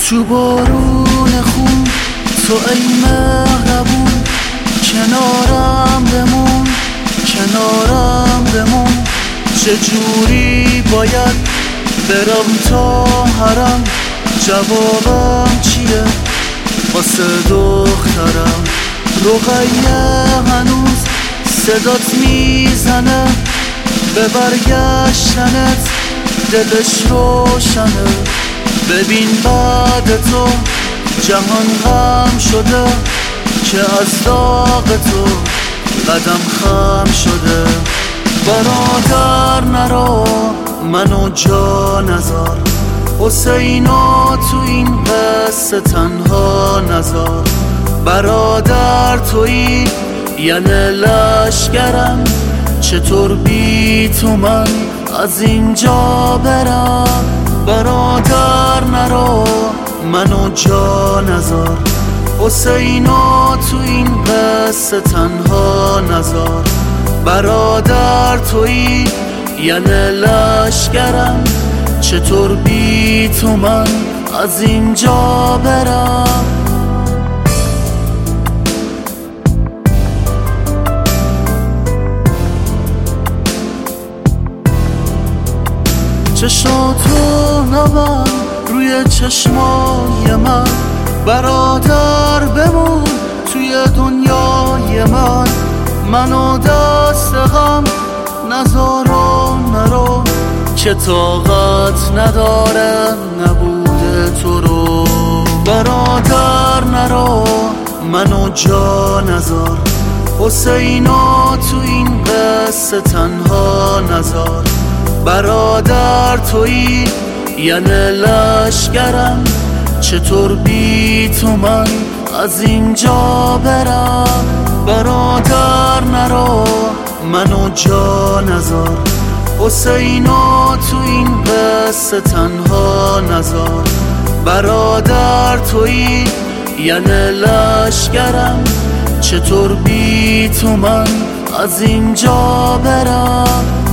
تو بارون خون تو ای مهربون، کنارم بمون کنارم بمون. چجوری باید برم تا حرم؟ جوابم چیه واسه دخترم؟ رقیه هنوز صدات میزنه، به برگشتنت دلش روشنه. ببین بعد تو جهان غم شده، که از داغ تو قدم خم شده. برادر نرو منو جا نذار، حسینو تو این قصه تنها نذار. برادر تویی یعنی لشکرم، چطور بی تو من از اینجا برم؟ برادر نرو منو جا نذار، حسینو تو این قصه تنها نذار. برادر تویی یعنی لشکرم، چطور بی تو من از اینجا برم؟ چشاتو نبند روی چشمای من، برادر بمون توی دنیای من. منو دست غم نذار و نرو، که طاقت نداره نبوده تو رو. برادر نرو منو جا نذار، حسینو تو این قصه تنها نذار. برادر تویی یعنی لشکرم، چطور بی تو من از اینجا برم؟ برادر نرو منو جا نذار، حسینو تو این قصه تنها نذار. برادر تویی یعنی لشکرم، چطور بی تو من از اینجا برم؟